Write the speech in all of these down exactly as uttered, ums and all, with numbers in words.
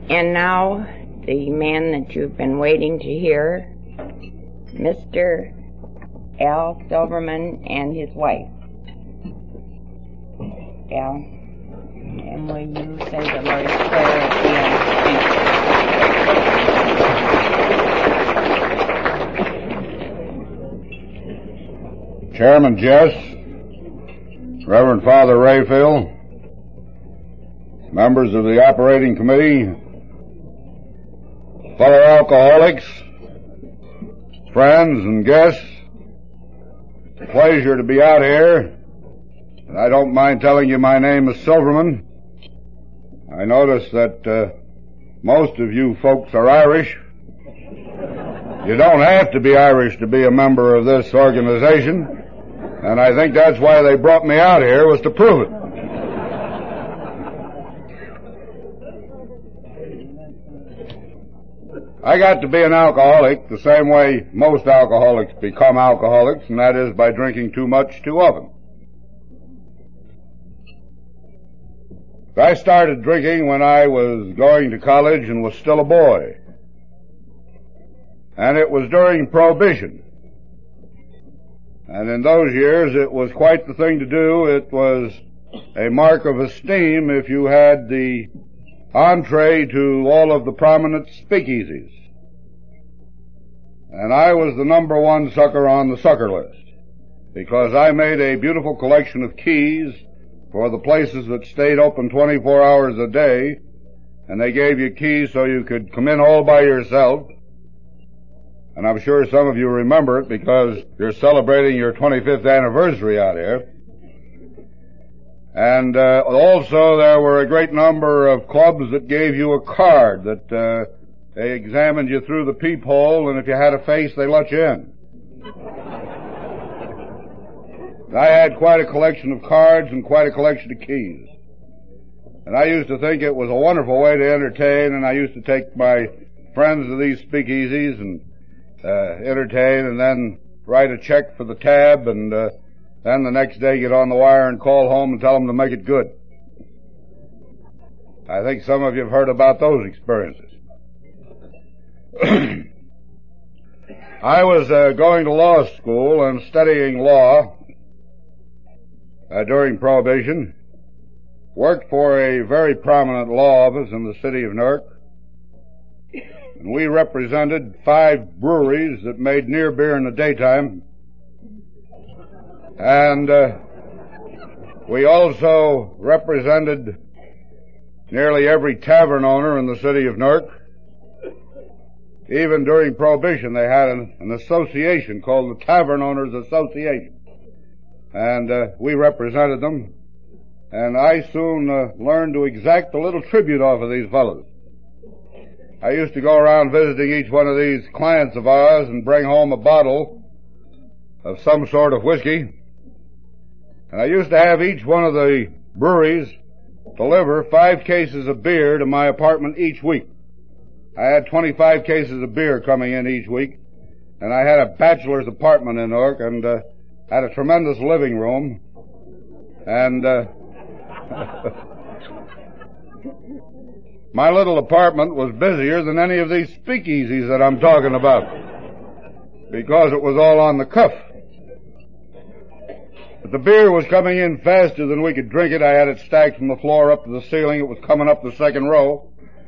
And now, the man that you've been waiting to hear, Mister Al Silverman and his wife. Al, and will you say the Lord's Prayer at the end? Chairman Jess, Reverend Father Rayfield, members of the operating committee, fellow alcoholics, friends and guests, it's a pleasure to be out here. And I don't mind telling you my name is Silverman. I notice that uh, most of you folks are Irish. You don't have to be Irish to be a member of this organization, and I think that's why they brought me out here, was to prove it. I got to be an alcoholic the same way most alcoholics become alcoholics, and that is by drinking too much too often. I started drinking when I was going to college and was still a boy. And it was during Prohibition. And in those years it was quite the thing to do. It was a mark of esteem if you had the entree to all of the prominent speakeasies. And I was the number one sucker on the sucker list, because I made a beautiful collection of keys for the places that stayed open twenty-four hours a day, and they gave you keys so you could come in all by yourself. And I'm sure some of you remember it because you're celebrating your twenty-fifth anniversary out here. And uh, also there were a great number of clubs that gave you a card that uh, they examined you through the peephole, and if you had a face, they let you in. I had quite a collection of cards and quite a collection of keys. And I used to think it was a wonderful way to entertain, and I used to take my friends to these speakeasies and uh, entertain, and then write a check for the tab, and uh, then the next day get on the wire and call home and tell them to make it good. I think some of you have heard about those experiences. I was uh, going to law school and studying law uh, during Prohibition. Worked for a very prominent law office in the city of Newark. And we represented five breweries that made near beer in the daytime. And uh, we also represented nearly every tavern owner in the city of Newark. Even during Prohibition, they had an, an association called the Tavern Owners Association. And uh, we represented them. And I soon uh, learned to exact a little tribute off of these fellows. I used to go around visiting each one of these clients of ours and bring home a bottle of some sort of whiskey. And I used to have each one of the breweries deliver five cases of beer to my apartment each week. I had twenty-five cases of beer coming in each week, and I had a bachelor's apartment in Newark, and uh, had a tremendous living room, and uh, my little apartment was busier than any of these speakeasies that I'm talking about, because it was all on the cuff. But the beer was coming in faster than we could drink it. I had it stacked from the floor up to the ceiling. It was coming up the second row.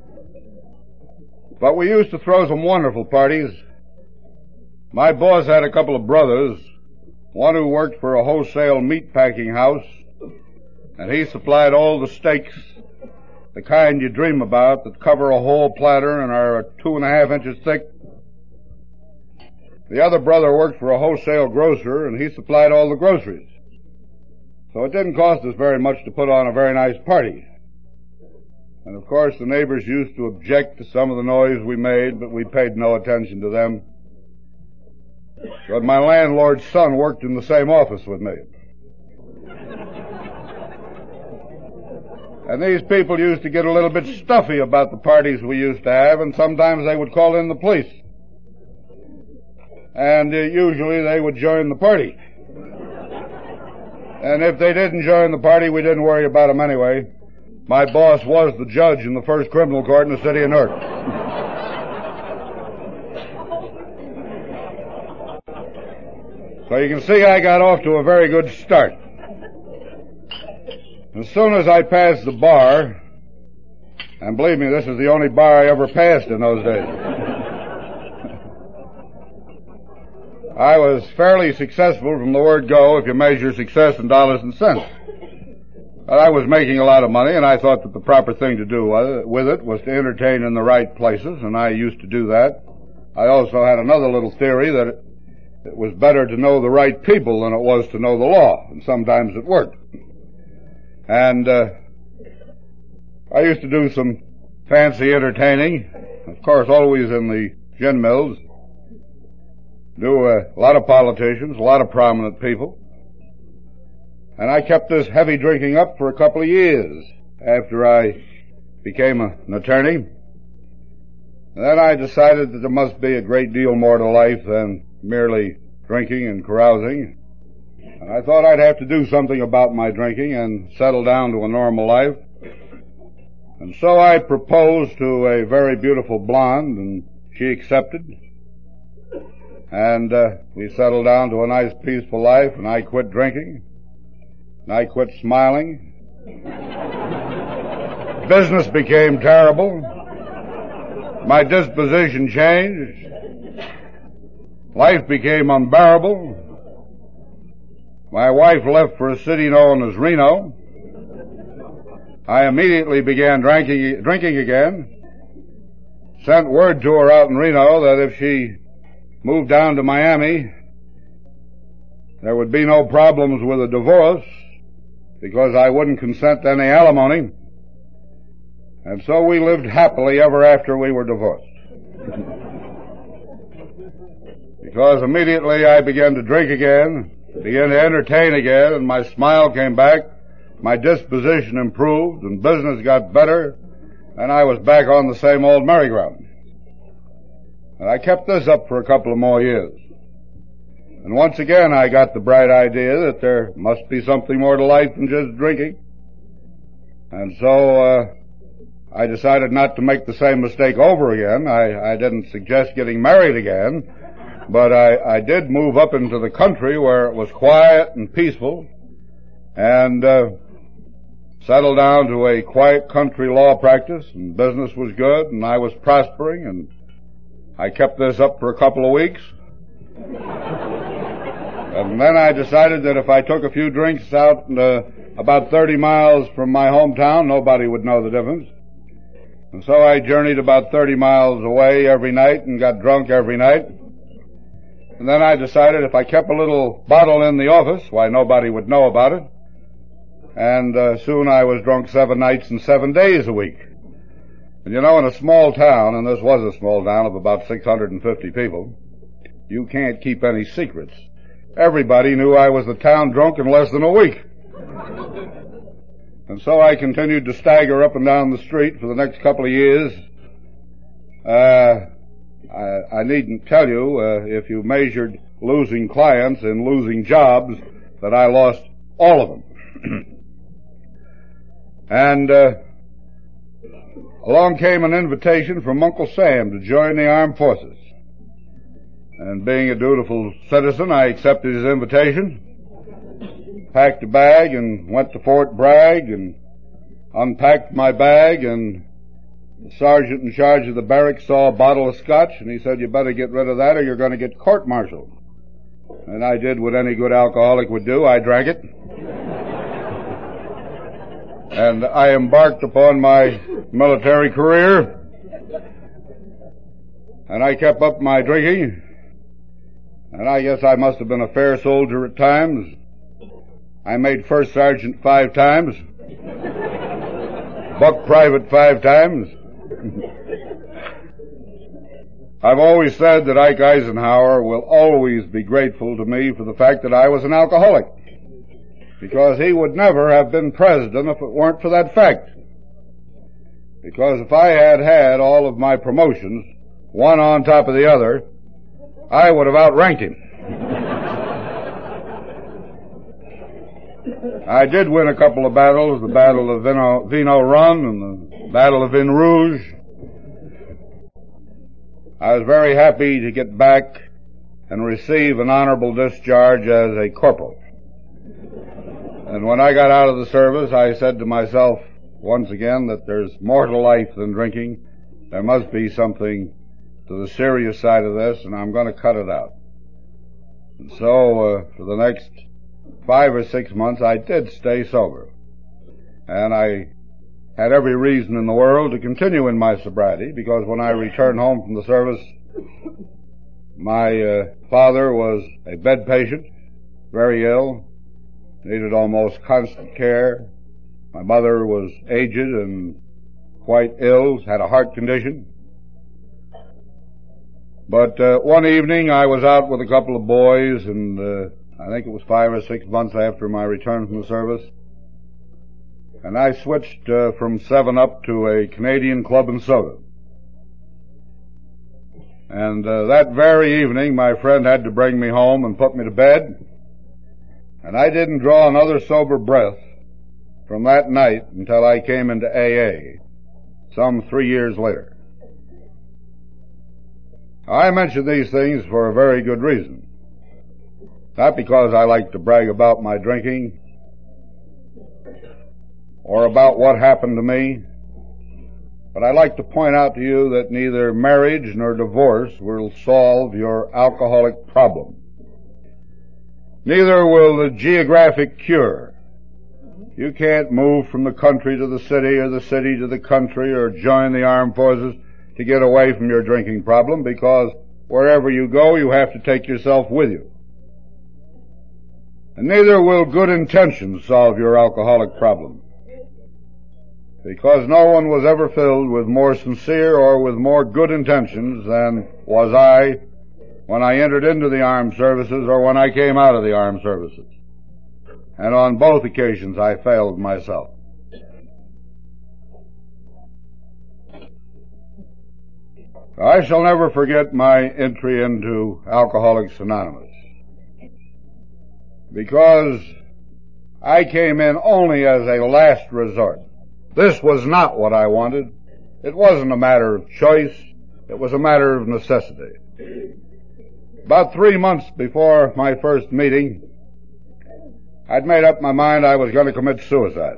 But we used to throw some wonderful parties. My boss had a couple of brothers, one who worked for a wholesale meat packing house, and he supplied all the steaks, the kind you dream about, that cover a whole platter and are two and a half inches thick. The other brother worked for a wholesale grocer, and he supplied all the groceries. So it didn't cost us very much to put on a very nice party. And of course the neighbors used to object to some of the noise we made, but we paid no attention to them. But my landlord's son worked in the same office with me. And these people used to get a little bit stuffy about the parties we used to have, and sometimes they would call in the police. And uh, usually they would join the party. And if they didn't join the party, we didn't worry about them anyway. my boss was the judge in the first criminal court in the city of Newark. So you can see I got off to a very good start. As soon as I passed the bar, and believe me, this is the only bar I ever passed in those days, I was fairly successful from the word go if you measure success in dollars and cents. But I was making a lot of money, and I thought that the proper thing to do with it was to entertain in the right places, and I used to do that. I also had another little theory that it, it was better to know the right people than it was to know the law, and sometimes it worked. And uh, I used to do some fancy entertaining, of course always in the gin mills. Do a lot of politicians, a lot of prominent people. And I kept this heavy drinking up for a couple of years after I became a, an attorney. And then I decided that there must be a great deal more to life than merely drinking and carousing. And I thought I'd have to do something about my drinking and settle down to a normal life. And so I proposed to a very beautiful blonde, and she accepted. And uh, we settled down to a nice, peaceful life, and I quit drinking. And I quit smiling. Business became terrible. My disposition changed. Life became unbearable. My wife left for a city known as Reno. I immediately began drinking, drinking again. Sent word to her out in Reno that if she moved down to Miami, there would be no problems with a divorce because I wouldn't consent to any alimony. And so we lived happily ever after we were divorced. Because immediately I began to drink again, began to entertain again, and my smile came back, my disposition improved, and business got better, and I was back on the same old merry-go-round. And I kept this up for a couple of more years. And once again I got the bright idea that there must be something more to life than just drinking. And so uh I decided not to make the same mistake over again. I, I didn't suggest getting married again, but I, I did move up into the country where it was quiet and peaceful, and uh settled down to a quiet country law practice, and business was good, and I was prospering, and I kept this up for a couple of weeks. And then I decided that if I took a few drinks out uh, about thirty miles from my hometown, nobody would know the difference. And so I journeyed about thirty miles away every night and got drunk every night. And then I decided if I kept a little bottle in the office, why, nobody would know about it. And uh, soon I was drunk seven nights and seven days a week. And you know, in a small town, and this was a small town of about six hundred fifty people, you can't keep any secrets. Everybody knew I was the town drunk in less than a week. And so I continued to stagger up and down the street for the next couple of years. Uh, I, I needn't tell you, uh, if you measured losing clients and losing jobs, that I lost all of them. And uh, along came an invitation from Uncle Sam to join the armed forces. And being a dutiful citizen, I accepted his invitation, packed a bag, and went to Fort Bragg, and unpacked my bag, and the sergeant in charge of the barracks saw a bottle of scotch, and he said, "You better get rid of that or you're going to get court-martialed." And I did what any good alcoholic would do. I drank it. And I embarked upon my military career. And I kept up my drinking. And I guess I must have been a fair soldier at times. I made first sergeant five times. Buck private five times. I've always said that Ike Eisenhower will always be grateful to me for the fact that I was an alcoholic, because he would never have been president if it weren't for that fact. Because if I had had all of my promotions, one on top of the other, I would have outranked him. I did win a couple of battles, the Battle of Vino, Vino Run and the Battle of Vin Rouge. I was very happy to get back and receive an honorable discharge as a corporal. And when I got out of the service, I said to myself once again that there's more to life than drinking. There must be something to the serious side of this, and I'm going to cut it out. And so, uh, for the next five or six months, I did stay sober. And I had every reason in the world to continue in my sobriety, because when I returned home from the service, my uh, father was a bed patient, very ill, needed almost constant care. My mother was aged and quite ill, had a heart condition. But uh, one evening I was out with a couple of boys, and uh, I think it was five or six months after my return from the service, and I switched uh, from seven up to a Canadian club and soda. And uh, that very evening my friend had to bring me home and put me to bed, and I didn't draw another sober breath from that night until I came into A A, some three years later. I mention these things for a very good reason. Not because I like to brag about my drinking or about what happened to me, but I like to point out to you that neither marriage nor divorce will solve your alcoholic problem. Neither will the geographic cure. You can't move from the country to the city or the city to the country or join the armed forces to get away from your drinking problem, because wherever you go, you have to take yourself with you. And neither will good intentions solve your alcoholic problem, because no one was ever filled with more sincere or with more good intentions than was I when I entered into the armed services or when I came out of the armed services. And on both occasions I failed myself. I shall never forget my entry into Alcoholics Anonymous, because I came in only as a last resort. This was not what I wanted. It wasn't a matter of choice. It was a matter of necessity. About three months before my first meeting, I'd made up my mind I was going to commit suicide.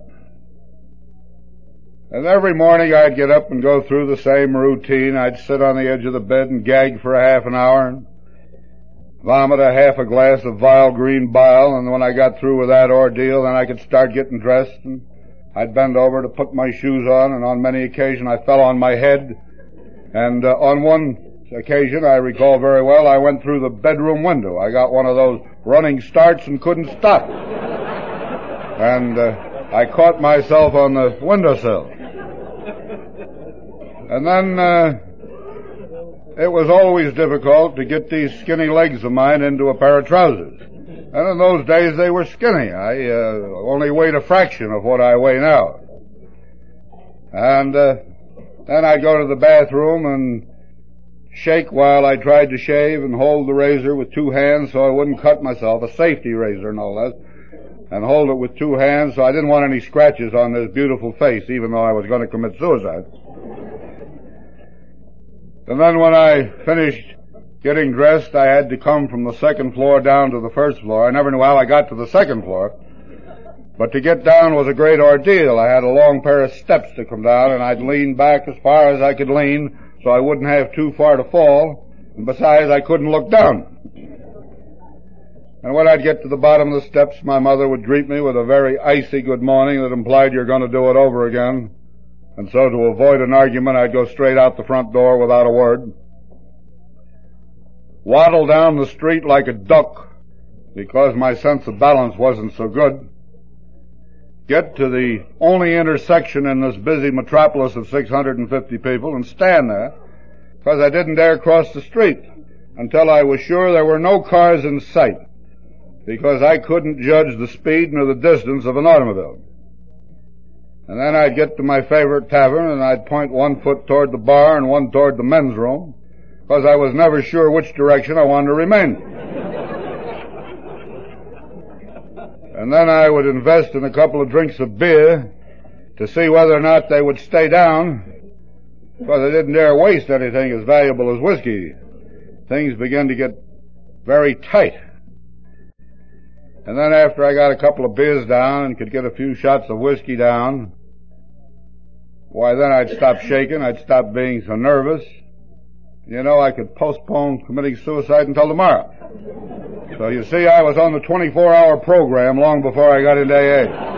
And every morning I'd get up and go through the same routine. I'd sit on the edge of the bed and gag for a half an hour and vomit a half a glass of vile green bile, and when I got through with that ordeal, then I could start getting dressed, and I'd bend over to put my shoes on, and on many occasions I fell on my head, and uh, on one occasion, I recall very well, I went through the bedroom window. I got one of those running starts and couldn't stop. And uh, I caught myself on the windowsill. And then uh, it was always difficult to get these skinny legs of mine into a pair of trousers. And in those days they were skinny. I uh, only weighed a fraction of what I weigh now. And uh, then I'd go to the bathroom and shake while I tried to shave and hold the razor with two hands so I wouldn't cut myself, a safety razor no less, and hold it with two hands so I didn't want any scratches on this beautiful face, even though I was going to commit suicide. And then when I finished getting dressed, I had to come from the second floor down to the first floor. I never knew how I got to the second floor, but to get down was a great ordeal. I had a long pair of steps to come down, and I'd lean back as far as I could lean so I wouldn't have too far to fall, and besides, I couldn't look down. And when I'd get to the bottom of the steps, my mother would greet me with a very icy good morning that implied you're going to do it over again. And so to avoid an argument, I'd go straight out the front door without a word, waddle down the street like a duck because my sense of balance wasn't so good, get to the only intersection in this busy metropolis of six hundred fifty people and stand there because I didn't dare cross the street until I was sure there were no cars in sight, because I couldn't judge the speed nor the distance of an automobile. And then I'd get to my favorite tavern and I'd point one foot toward the bar and one toward the men's room, because I was never sure which direction I wanted to remain. and then I would invest in a couple of drinks of beer to see whether or not they would stay down, because I didn't dare waste anything as valuable as whiskey. Things began to get very tight. And then after I got a couple of beers down and could get a few shots of whiskey down, why, then I'd stop shaking, I'd stop being so nervous. You know, I could postpone committing suicide until tomorrow. So you see, I was on the twenty-four hour program long before I got into A A.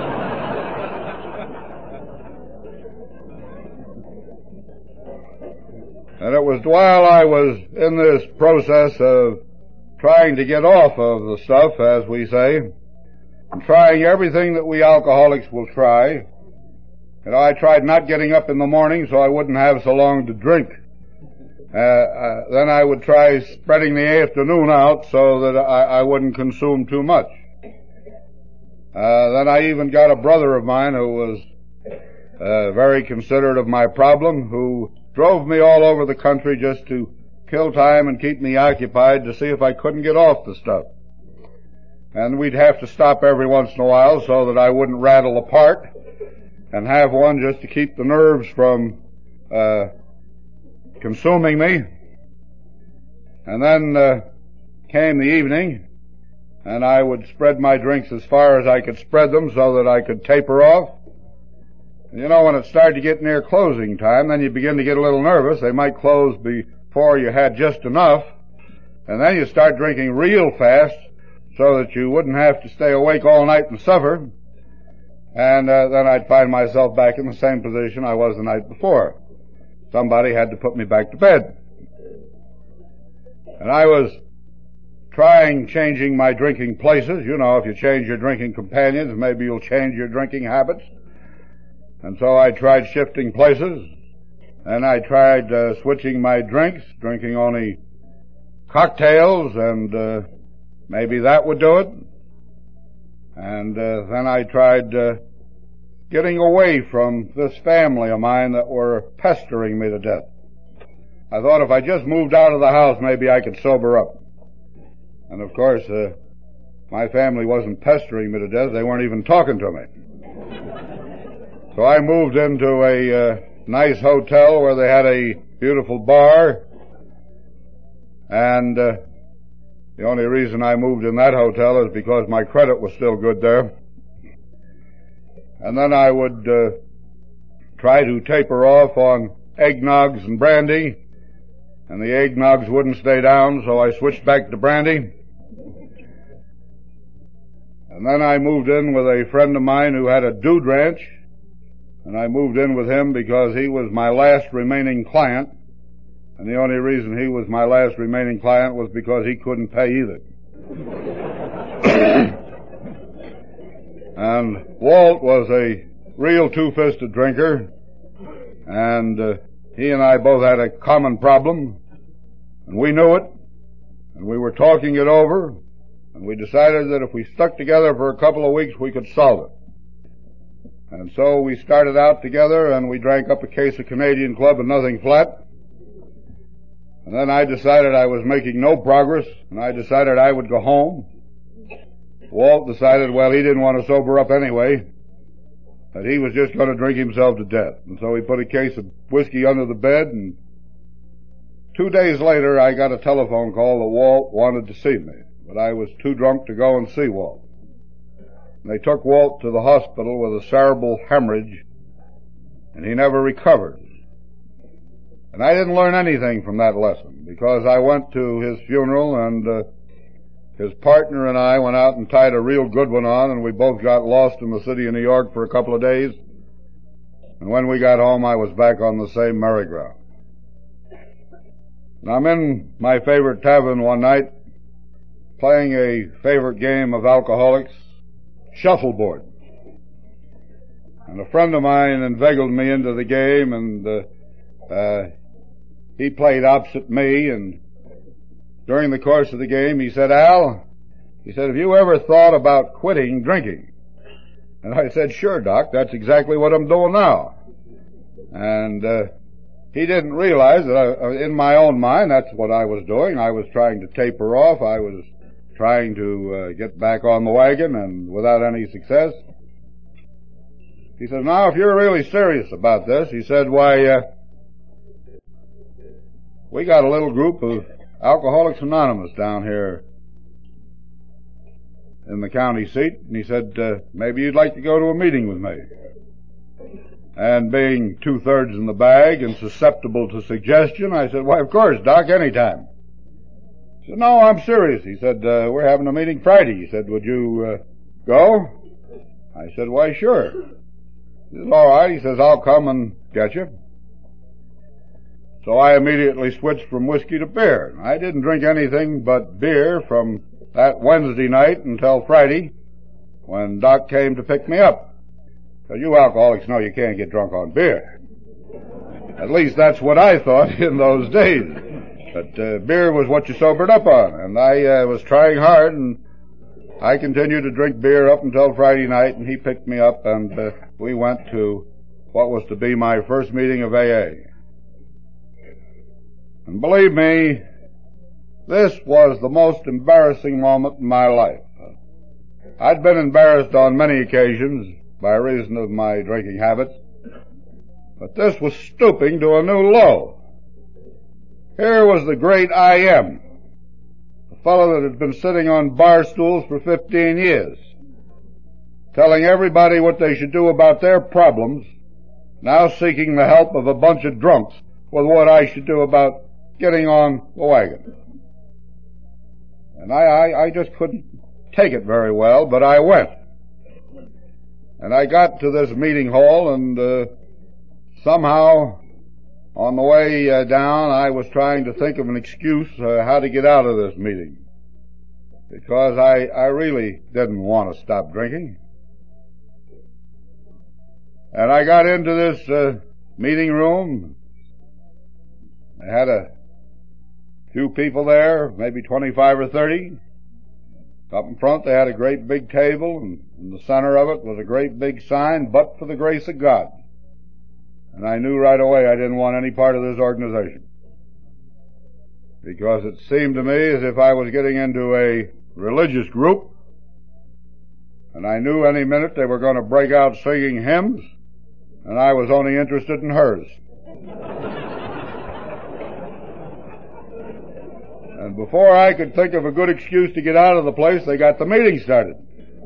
And it was while I was in this process of trying to get off of the stuff, as we say, and trying everything that we alcoholics will try. You know, I tried not getting up in the morning so I wouldn't have so long to drink. Uh, uh, then I would try spreading the afternoon out so that I, I wouldn't consume too much. Uh, then I even got a brother of mine who was uh, very considerate of my problem, who drove me all over the country just to kill time and keep me occupied to see if I couldn't get off the stuff. And we'd have to stop every once in a while so that I wouldn't rattle apart, and have one just to keep the nerves from uh consuming me. And then uh, came the evening, and I would spread my drinks as far as I could spread them so that I could taper off. And you know, when it started to get near closing time, then you begin to get a little nervous. They might close before you had just enough, and then you start drinking real fast so that you wouldn't have to stay awake all night and suffer. And uh, then I'd find myself back in the same position I was the night before. Somebody had to put me back to bed. And I was trying changing my drinking places. You know, if you change your drinking companions, maybe you'll change your drinking habits. And so I tried shifting places, and I tried uh, switching my drinks, drinking only cocktails, and uh, maybe that would do it. And uh, then I tried uh, getting away from this family of mine that were pestering me to death. I thought if I just moved out of the house, maybe I could sober up. And of course, uh, my family wasn't pestering me to death. They weren't even talking to me. So I moved into a uh, nice hotel where they had a beautiful bar. And uh, the only reason I moved in that hotel is because my credit was still good there. And then I would uh, try to taper off on eggnogs and brandy, and the eggnogs wouldn't stay down, so I switched back to brandy. And then I moved in with a friend of mine who had a dude ranch, and I moved in with him because he was my last remaining client, and the only reason he was my last remaining client was because he couldn't pay either. And Walt was a real two-fisted drinker, and uh, he and I both had a common problem, and we knew it, and we were talking it over, and we decided that if we stuck together for a couple of weeks, we could solve it. And so we started out together, and we drank up a case of Canadian Club and nothing flat. And then I decided I was making no progress, and I decided I would go home. Walt decided, well, he didn't want to sober up anyway, that he was just going to drink himself to death. And so he put a case of whiskey under the bed, and two days later I got a telephone call that Walt wanted to see me, but I was too drunk to go and see Walt. And they took Walt to the hospital with a cerebral hemorrhage, and he never recovered. And I didn't learn anything from that lesson, because I went to his funeral, and uh, his partner and I went out and tied a real good one on, and we both got lost in the city of New York for a couple of days. And when we got home, I was back on the same merry-go-round. And I'm in my favorite tavern one night, playing a favorite game of alcoholics, shuffleboard. And a friend of mine inveigled me into the game, and uh, uh, he played opposite me, and during the course of the game, he said, Al, he said, have you ever thought about quitting drinking? And I said, sure, Doc, that's exactly what I'm doing now. And uh, he didn't realize that I, in my own mind, that's what I was doing. I was trying to taper off. I was trying to uh, get back on the wagon and without any success. He says, now, if you're really serious about this, he said, why, uh, we got a little group of Alcoholics Anonymous down here in the county seat, and he said, uh, maybe you'd like to go to a meeting with me. And being two-thirds in the bag and susceptible to suggestion, I said, why, of course, Doc, anytime. He said, no, I'm serious. He said, uh, we're having a meeting Friday. He said, would you uh, go? I said, why, sure. He says, all right. He says, I'll come and get you. So I immediately switched from whiskey to beer. I didn't drink anything but beer from that Wednesday night until Friday when Doc came to pick me up. Because you alcoholics know you can't get drunk on beer. At least that's what I thought in those days. But uh, beer was what you sobered up on. And I uh, was trying hard, and I continued to drink beer up until Friday night, and he picked me up, and uh, we went to what was to be my first meeting of A A. And believe me, this was the most embarrassing moment in my life. I'd been embarrassed on many occasions by reason of my drinking habits, but this was stooping to a new low. Here was the great I M, a fellow that had been sitting on bar stools for fifteen years, telling everybody what they should do about their problems, now seeking the help of a bunch of drunks with what I should do about getting on the wagon. And I, I, I just couldn't take it very well, but I went. And I got to this meeting hall, and uh, somehow, on the way uh, down, I was trying to think of an excuse uh, how to get out of this meeting. Because I, I really didn't want to stop drinking. And I got into this uh, meeting room. I had a few people there, maybe twenty-five or thirty. Up in front they had a great big table, and in the center of it was a great big sign, "But for the grace of God." And I knew right away I didn't want any part of this organization. Because it seemed to me as if I was getting into a religious group, and I knew any minute they were going to break out singing hymns, and I was only interested in hers. And before I could think of a good excuse to get out of the place, they got the meeting started.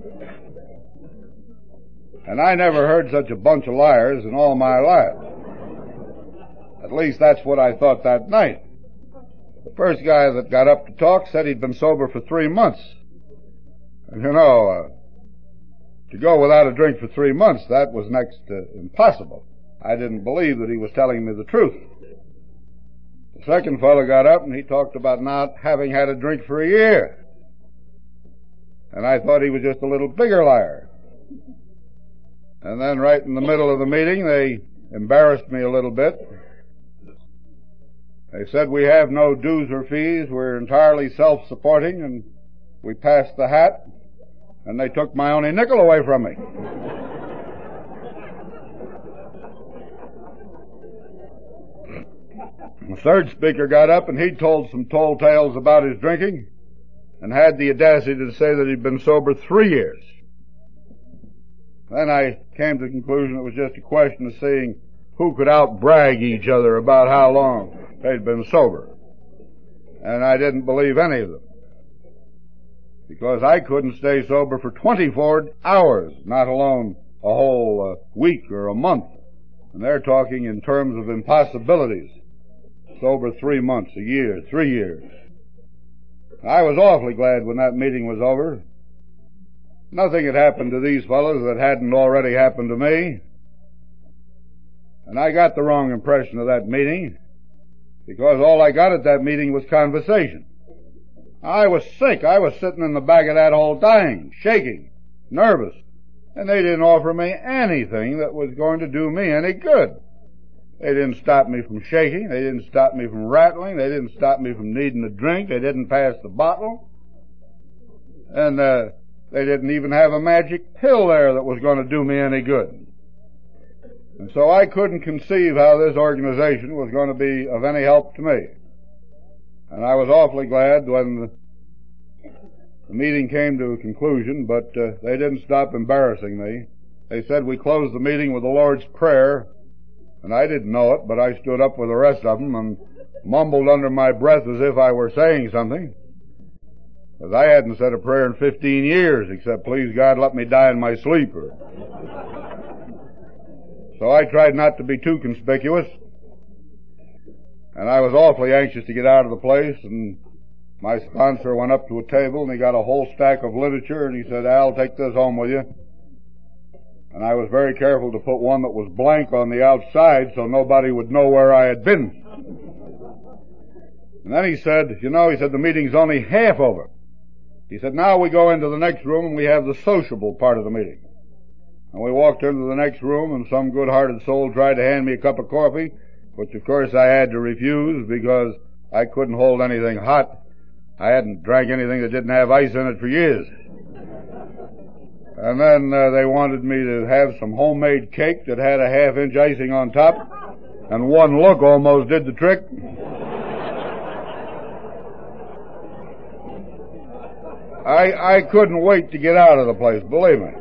And I never heard such a bunch of liars in all my life. At least that's what I thought that night. The first guy that got up to talk said he'd been sober for three months. And you know, uh, to go without a drink for three months, that was next to impossible. I didn't believe that he was telling me the truth. The second fellow got up and he talked about not having had a drink for a year. And I thought he was just a little bigger liar. And then right in the middle of the meeting, they embarrassed me a little bit. They said, we have no dues or fees, we're entirely self-supporting, and we passed the hat, and they took my only nickel away from me. The third speaker got up and he told some tall tales about his drinking and had the audacity to say that he'd been sober three years. Then I came to the conclusion it was just a question of seeing who could out-brag each other about how long they'd been sober. And I didn't believe any of them. Because I couldn't stay sober for twenty-four hours, not alone a whole uh, week or a month. And they're talking in terms of impossibilities. Sober three months, a year, three years. I was awfully glad when that meeting was over. Nothing had happened to these fellows that hadn't already happened to me. And I got the wrong impression of that meeting, because all I got at that meeting was conversation. I was sick. I was sitting in the back of that hall dying, shaking, nervous, and they didn't offer me anything that was going to do me any good. They didn't stop me from shaking. They didn't stop me from rattling. They didn't stop me from needing a drink. They didn't pass the bottle. And uh, they didn't even have a magic pill there that was going to do me any good. And so I couldn't conceive how this organization was going to be of any help to me. And I was awfully glad when the meeting came to a conclusion, but uh, they didn't stop embarrassing me. They said we closed the meeting with the Lord's Prayer, and I didn't know it, but I stood up with the rest of them and mumbled under my breath as if I were saying something, because I hadn't said a prayer in fifteen years, except, please God, let me die in my sleep. So I tried not to be too conspicuous, and I was awfully anxious to get out of the place, and my sponsor went up to a table, and he got a whole stack of literature, and he said, Al, take this home with you. And I was very careful to put one that was blank on the outside so nobody would know where I had been. And then he said, you know, he said, the meeting's only half over. He said, now we go into the next room and we have the sociable part of the meeting. And we walked into the next room, and some good-hearted soul tried to hand me a cup of coffee, which of course I had to refuse because I couldn't hold anything hot. I hadn't drank anything that didn't have ice in it for years. And then uh, they wanted me to have some homemade cake that had a half-inch icing on top, and one look almost did the trick. I, I couldn't wait to get out of the place, believe me.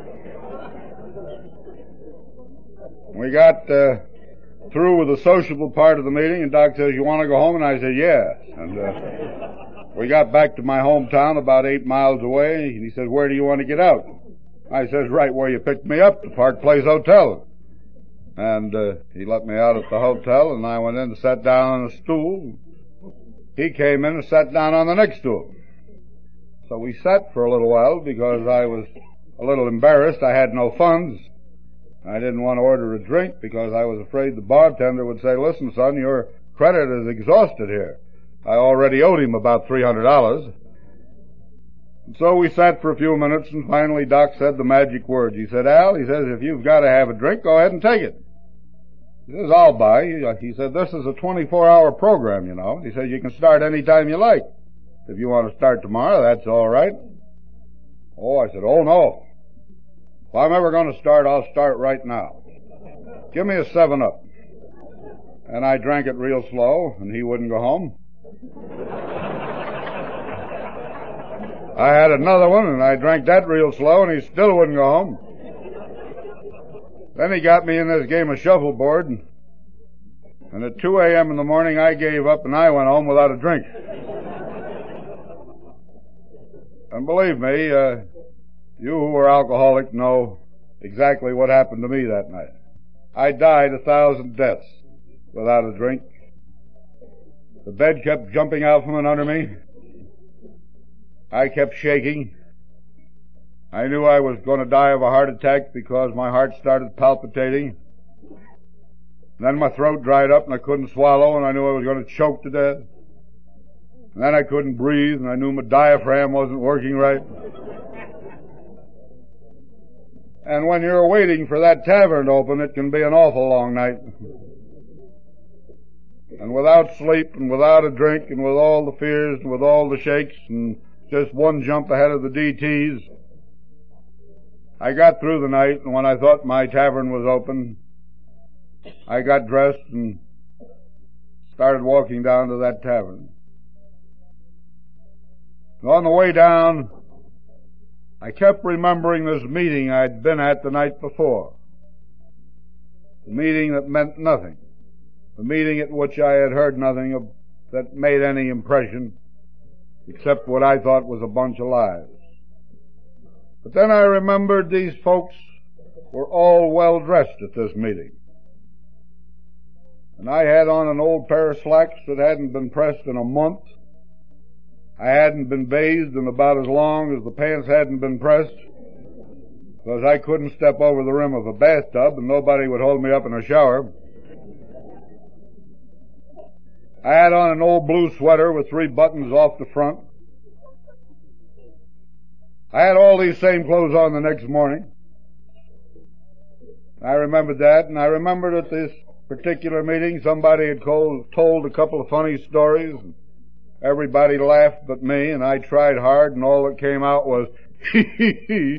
We got uh, through with the sociable part of the meeting, and Doc says, you want to go home? And I said, yes. And uh, we got back to my hometown about eight miles away, and he says, where do you want to get out? I says, right where you picked me up, the Park Place Hotel. And uh, he let me out at the hotel, and I went in and sat down on a stool. He came in and sat down on the next stool. So we sat for a little while because I was a little embarrassed. I had no funds. I didn't want to order a drink because I was afraid the bartender would say, listen, son, your credit is exhausted here. I already owed him about three hundred dollars. So we sat for a few minutes, and finally Doc said the magic words. He said, Al, he says, if you've got to have a drink, go ahead and take it. He says, I'll buy. He said, this is a twenty-four hour program, you know. He says, you can start any time you like. If you want to start tomorrow, that's all right. Oh, I said, oh, no. If I'm ever going to start, I'll start right now. Give me a seven up. And I drank it real slow, and he wouldn't go home. I had another one, and I drank that real slow, and he still wouldn't go home. Then he got me in this game of shuffleboard, and, and at two a.m. in the morning, I gave up, and I went home without a drink. And believe me, uh, you who are alcoholic know exactly what happened to me that night. I died a thousand deaths without a drink. The bed kept jumping out from under me. I kept shaking. I knew I was going to die of a heart attack because my heart started palpitating. Then my throat dried up and I couldn't swallow, and I knew I was going to choke to death. And then I couldn't breathe, and I knew my diaphragm wasn't working right. And when you're waiting for that tavern to open, it can be an awful long night. And without sleep, and without a drink, and with all the fears, and with all the shakes, and just one jump ahead of the D Ts, I got through the night, and when I thought my tavern was open, I got dressed and started walking down to that tavern. And on the way down, I kept remembering this meeting I'd been at the night before. The meeting that meant nothing. The meeting at which I had heard nothing of, that made any impression, except what I thought was a bunch of lies. But then I remembered these folks were all well dressed at this meeting. And I had on an old pair of slacks that hadn't been pressed in a month. I hadn't been bathed in about as long as the pants hadn't been pressed, because I couldn't step over the rim of a bathtub and nobody would hold me up in a shower. I had on an old blue sweater with three buttons off the front. I had all these same clothes on the next morning. I remembered that, and I remembered at this particular meeting somebody had told, told a couple of funny stories. And everybody laughed but me, and I tried hard, and all that came out was hee hee hee.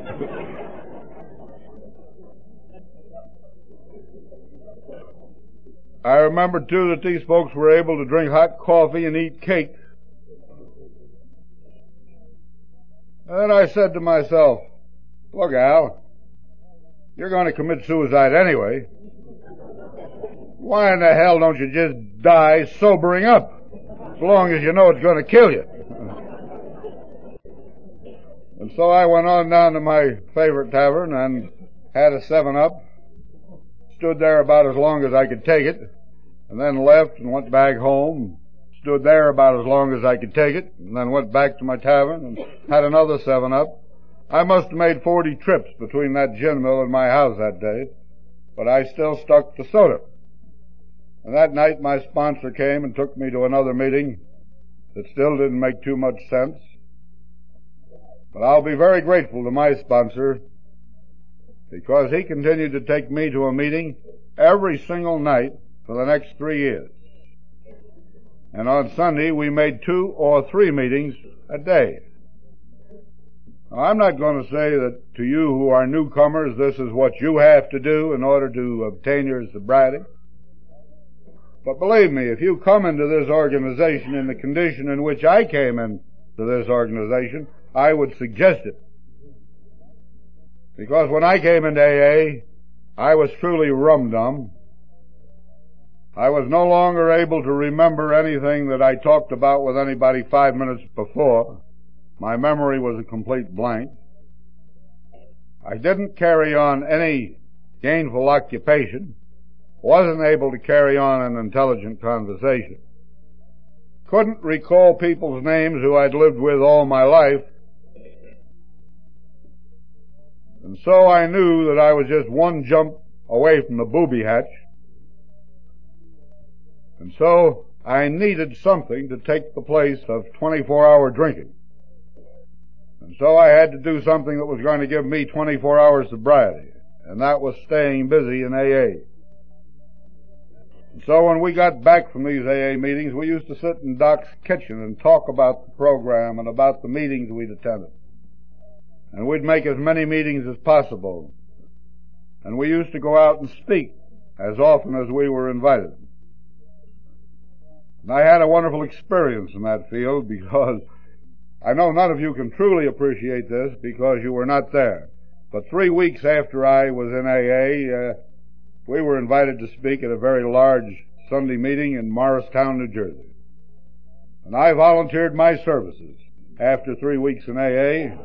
I remember, too, that these folks were able to drink hot coffee and eat cake. And then I said to myself, look, Al, you're going to commit suicide anyway. Why in the hell don't you just die sobering up, as long as you know it's going to kill you? And so I went on down to my favorite tavern and had a seven-up, stood there about as long as I could take it, and then left and went back home, stood there about as long as I could take it, and then went back to my tavern and had another seven-up. I must have made forty trips between that gin mill and my house that day, but I still stuck to soda. And that night my sponsor came and took me to another meeting that still didn't make too much sense. But I'll be very grateful to my sponsor because he continued to take me to a meeting every single night for the next three years. And on Sunday we made two or three meetings a day. Now, I'm not going to say that to you who are newcomers, this is what you have to do in order to obtain your sobriety. But believe me, if you come into this organization in the condition in which I came into this organization, I would suggest it. Because when I came into A A, I was truly rum-dum. I was no longer able to remember anything that I talked about with anybody five minutes before. My memory was a complete blank. I didn't carry on any gainful occupation. Wasn't able to carry on an intelligent conversation. Couldn't recall people's names who I'd lived with all my life. And so I knew that I was just one jump away from the booby hatch. And so I needed something to take the place of twenty-four hour drinking. And so I had to do something that was going to give me twenty-four hours sobriety, and that was staying busy in A A. And so when we got back from these A A meetings, we used to sit in Doc's kitchen and talk about the program and about the meetings we'd attended. And we'd make as many meetings as possible. And we used to go out and speak as often as we were invited. And I had a wonderful experience in that field because I know none of you can truly appreciate this because you were not there. But three weeks after I was in A A, uh, we were invited to speak at a very large Sunday meeting in Morristown, New Jersey. And I volunteered my services after three weeks in A A.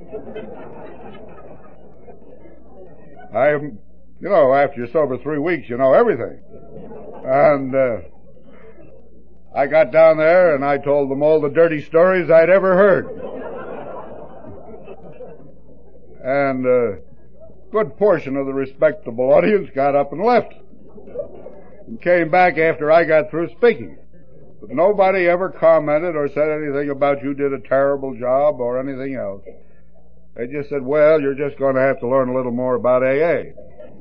I, you know, after you're sober three weeks, you know everything. And, uh, I got down there and I told them all the dirty stories I'd ever heard. And a good portion of the respectable audience got up and left and came back after I got through speaking. But nobody ever commented or said anything about you did a terrible job or anything else. They just said, well, you're just going to have to learn a little more about A A.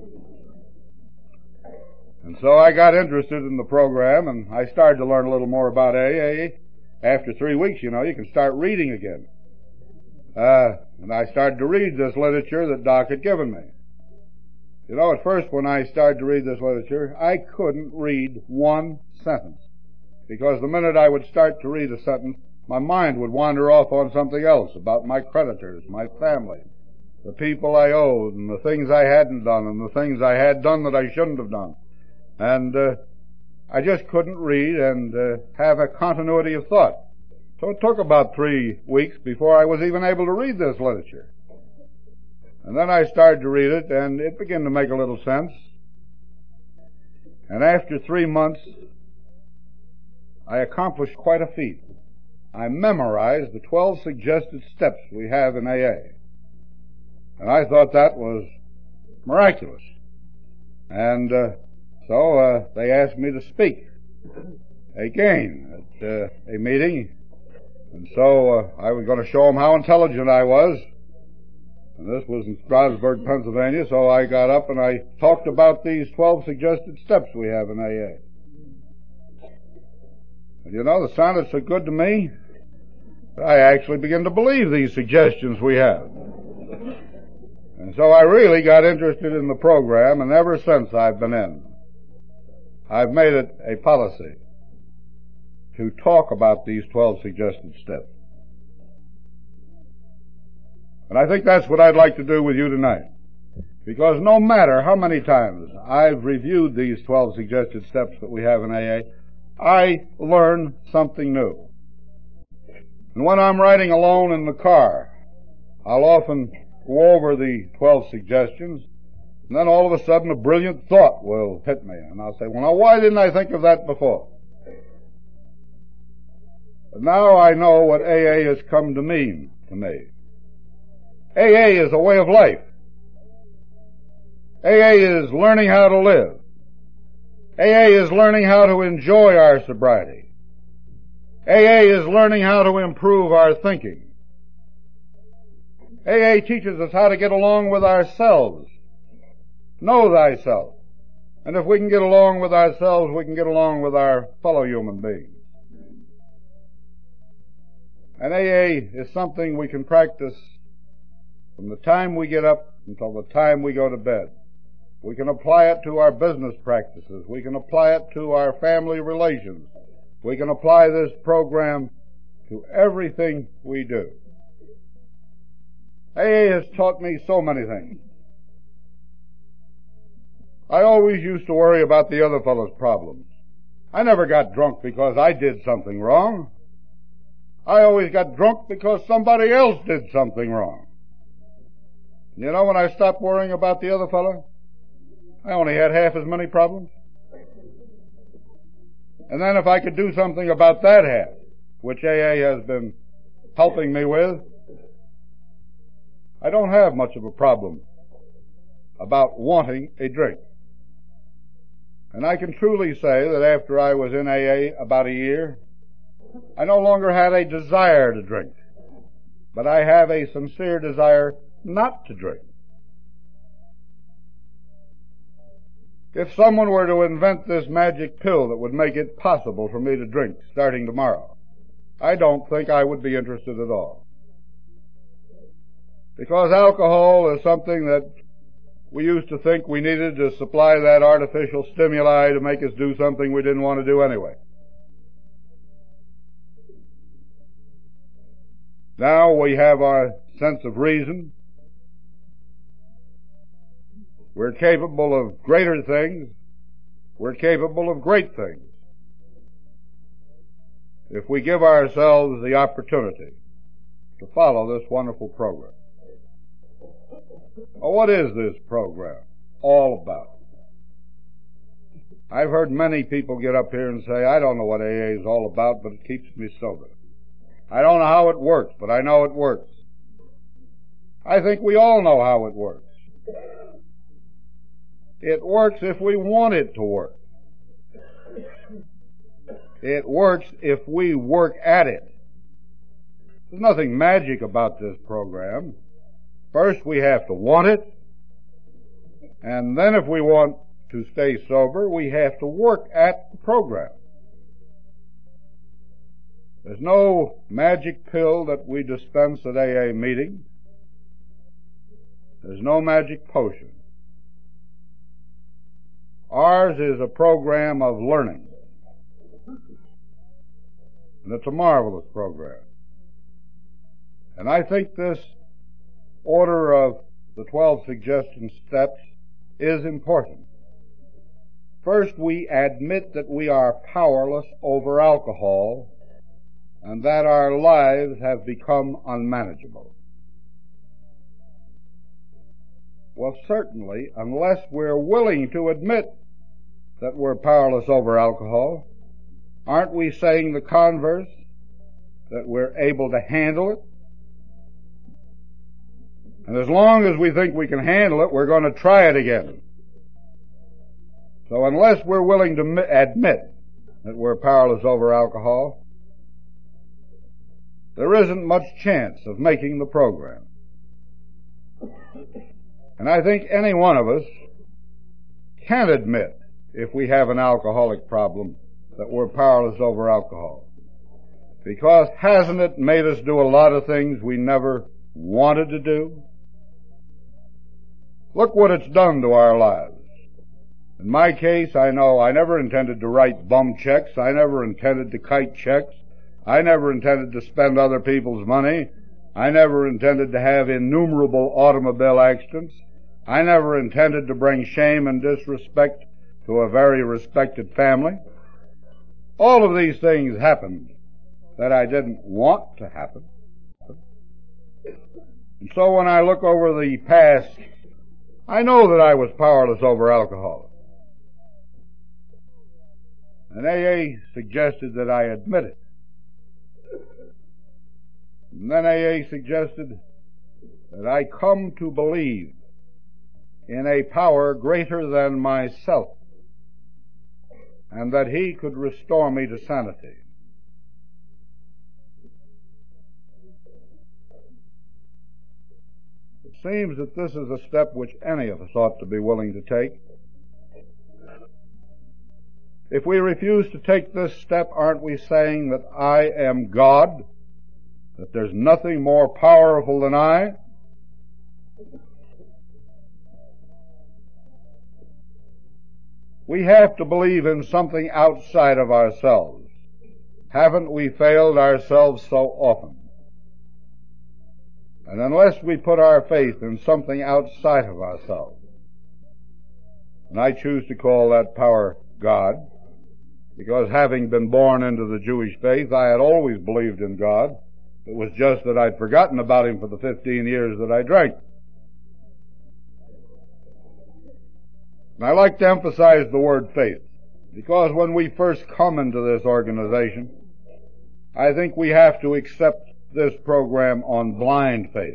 And so I got interested in the program, and I started to learn a little more about A A. After three weeks, you know, you can start reading again. Uh, and I started to read this literature that Doc had given me. You know, at first when I started to read this literature, I couldn't read one sentence. Because the minute I would start to read a sentence, my mind would wander off on something else about my creditors, my family, the people I owed, and the things I hadn't done, and the things I had done that I shouldn't have done. And uh, I just couldn't read and uh, have a continuity of thought. So it took about three weeks before I was even able to read this literature. And then I started to read it, and it began to make a little sense. And after three months, I accomplished quite a feat. I memorized the twelve suggested steps we have in A A. And I thought that was miraculous. And uh, so uh, they asked me to speak again at uh, a meeting. And so uh, I was going to show them how intelligent I was. And this was in Strasburg, Pennsylvania, so I got up and I talked about these twelve suggested steps we have in A A. And you know, they sounded so good to me, I actually began to believe these suggestions we have. And so I really got interested in the program, and ever since I've been in, I've made it a policy to talk about these twelve suggested steps. And I think that's what I'd like to do with you tonight. Because no matter how many times I've reviewed these twelve suggested steps that we have in A A, I learn something new. And when I'm riding alone in the car, I'll often go over the twelve suggestions, and then all of a sudden a brilliant thought will hit me, and I'll say, well, now why didn't I think of that before? But now I know what A A has come to mean to me. A A is a way of life. A A is learning how to live. A A is learning how to enjoy our sobriety. A A is learning how to improve our thinking. A A teaches us how to get along with ourselves. Know thyself. And if we can get along with ourselves, we can get along with our fellow human beings. And A A is something we can practice from the time we get up until the time we go to bed. We can apply it to our business practices. We can apply it to our family relations. We can apply this program to everything we do. A A has taught me so many things. I always used to worry about the other fellow's problems. I never got drunk because I did something wrong. I always got drunk because somebody else did something wrong. You know, when I stopped worrying about the other fellow, I only had half as many problems. And then if I could do something about that half, which A A has been helping me with, I don't have much of a problem about wanting a drink. And I can truly say that after I was in A A about a year, I no longer had a desire to drink, but I have a sincere desire not to drink. If someone were to invent this magic pill that would make it possible for me to drink starting tomorrow, I don't think I would be interested at all. Because alcohol is something that we used to think we needed to supply that artificial stimuli to make us do something we didn't want to do anyway. Now we have our sense of reason. We're capable of greater things. We're capable of great things if we give ourselves the opportunity to follow this wonderful program. Well, what is this program all about? I've heard many people get up here and say, I don't know what A A is all about, but it keeps me sober. I don't know how it works, but I know it works. I think we all know how it works. It works if we want it to work. It works if we work at it. There's nothing magic about this program. First, we have to want it, and then if we want to stay sober, we have to work at the program. There's no magic pill that we dispense at A A meetings. There's no magic potion. Ours is a program of learning. And it's a marvelous program. And I think this order of the twelve suggestion steps is important. First, we admit that we are powerless over alcohol and that our lives have become unmanageable. Well, certainly, unless we're willing to admit that we're powerless over alcohol, aren't we saying the converse, that we're able to handle it? And as long as we think we can handle it, we're going to try it again. So unless we're willing to admit that we're powerless over alcohol, there isn't much chance of making the program. And I think any one of us can admit, if we have an alcoholic problem, that we're powerless over alcohol. Because hasn't it made us do a lot of things we never wanted to do? Look what it's done to our lives. In my case, I know I never intended to write bum checks. I never intended to kite checks. I never intended to spend other people's money. I never intended to have innumerable automobile accidents. I never intended to bring shame and disrespect to a very respected family. All of these things happened that I didn't want to happen. And so when I look over the past, I know that I was powerless over alcohol. And A A suggested that I admit it. And then A A suggested that I come to believe in a power greater than myself, and that He could restore me to sanity. It seems that this is a step which any of us ought to be willing to take. If we refuse to take this step, aren't we saying that I am God? That there's nothing more powerful than I? We have to believe in something outside of ourselves. Haven't we failed ourselves so often? And unless we put our faith in something outside of ourselves, and I choose to call that power God, because having been born into the Jewish faith, I had always believed in God. It was just that I'd forgotten about Him for the fifteen years that I drank. And I like to emphasize the word faith, because when we first come into this organization, I think we have to accept this program on blind faith.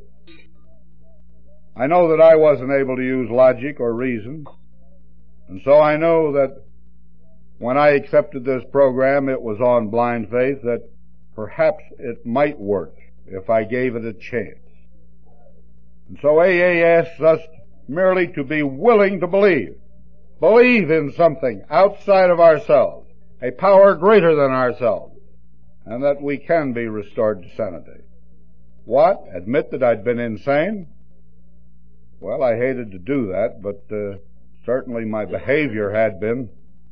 I know that I wasn't able to use logic or reason, and so I know that when I accepted this program, it was on blind faith that perhaps it might work if I gave it a chance. And so A A asks us merely to be willing to believe. Believe in something outside of ourselves, a power greater than ourselves, and that we can be restored to sanity. What? Admit that I'd been insane? Well, I hated to do that, but uh, certainly my behavior had been.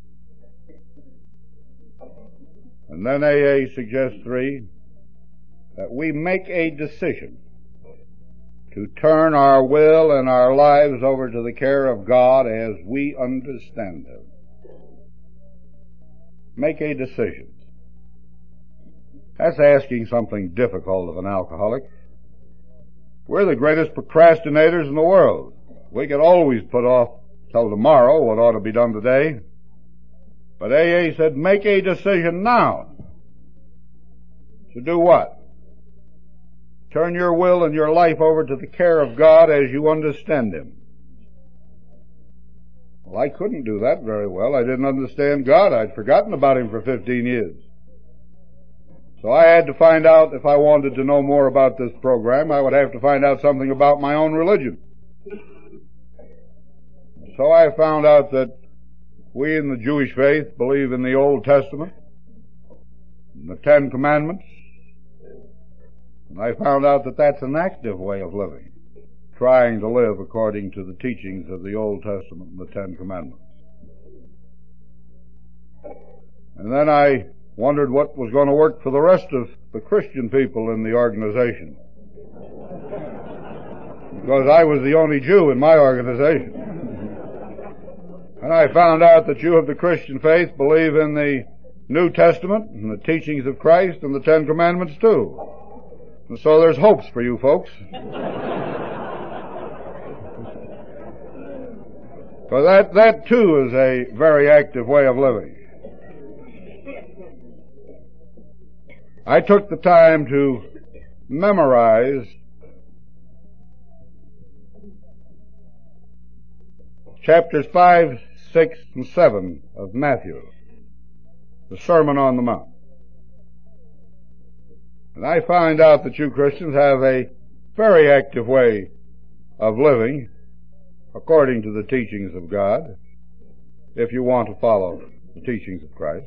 And then A A suggests, three, that we make a decision to turn our will and our lives over to the care of God as we understand Him. Make a decision. That's asking something difficult of an alcoholic. We're the greatest procrastinators in the world. We could always put off till tomorrow what ought to be done today. But A A said, make a decision now. To do what? Turn your will and your life over to the care of God as you understand Him. Well, I couldn't do that very well. I didn't understand God. I'd forgotten about Him for fifteen years. So I had to find out, if I wanted to know more about this program, I would have to find out something about my own religion. So I found out that we in the Jewish faith believe in the Old Testament, in the Ten Commandments, and I found out that that's an active way of living, trying to live according to the teachings of the Old Testament and the Ten Commandments. And then I wondered what was going to work for the rest of the Christian people in the organization, because I was the only Jew in my organization. And I found out that you of the Christian faith believe in the New Testament and the teachings of Christ and the Ten Commandments too. And so there's hopes for you folks. For that, that too is a very active way of living. I took the time to memorize chapters five, six, and seven of Matthew, the Sermon on the Mount. And I find out that you Christians have a very active way of living according to the teachings of God, if you want to follow the teachings of Christ.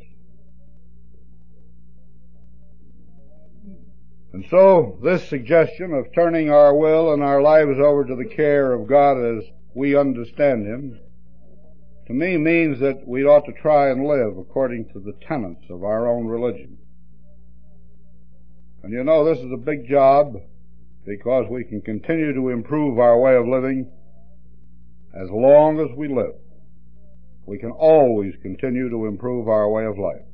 And so this suggestion of turning our will and our lives over to the care of God as we understand Him, to me means that we ought to try and live according to the tenets of our own religion. And you know, this is a big job, because we can continue to improve our way of living as long as we live. We can always continue to improve our way of life.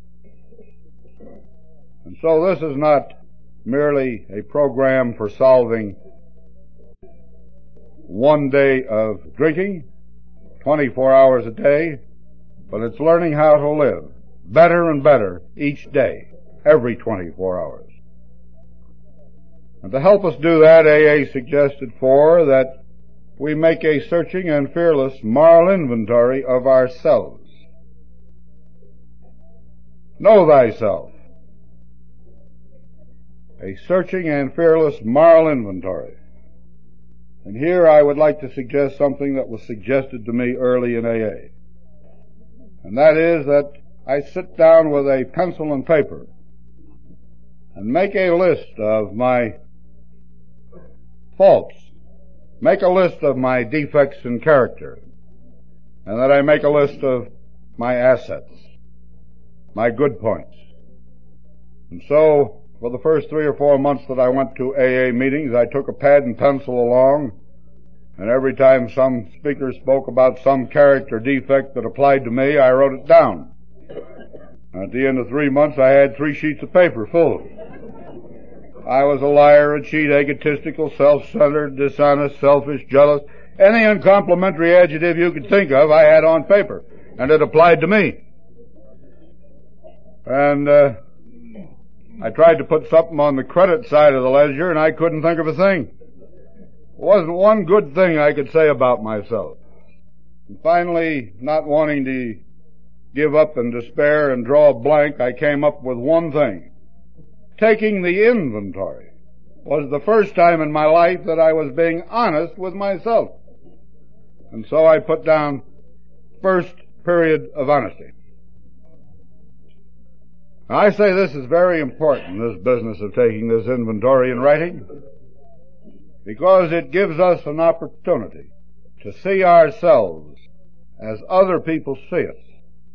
And so this is not merely a program for solving one day of drinking, twenty-four hours a day, but it's learning how to live better and better each day, every twenty-four hours. And to help us do that, A A suggested for that we make a searching and fearless moral inventory of ourselves. Know thyself. A searching and fearless moral inventory. And here I would like to suggest something that was suggested to me early in A A. And that is that I sit down with a pencil and paper and make a list of my faults, make a list of my defects in character, and that I make a list of my assets, my good points. And so, for the first three or four months that I went to A A meetings, I took a pad and pencil along, and every time some speaker spoke about some character defect that applied to me, I wrote it down. And at the end of three months, I had three sheets of paper full of it. I was a liar, a cheat, egotistical, self-centered, dishonest, selfish, jealous. Any uncomplimentary adjective you could think of, I had on paper, and it applied to me. And uh, I tried to put something on the credit side of the ledger, and I couldn't think of a thing. There wasn't one good thing I could say about myself. And finally, not wanting to give up and despair and draw a blank, I came up with one thing. Taking the inventory was the first time in my life that I was being honest with myself. And so I put down first period of honesty. Now, I say this is very important, this business of taking this inventory and writing, because it gives us an opportunity to see ourselves as other people see us.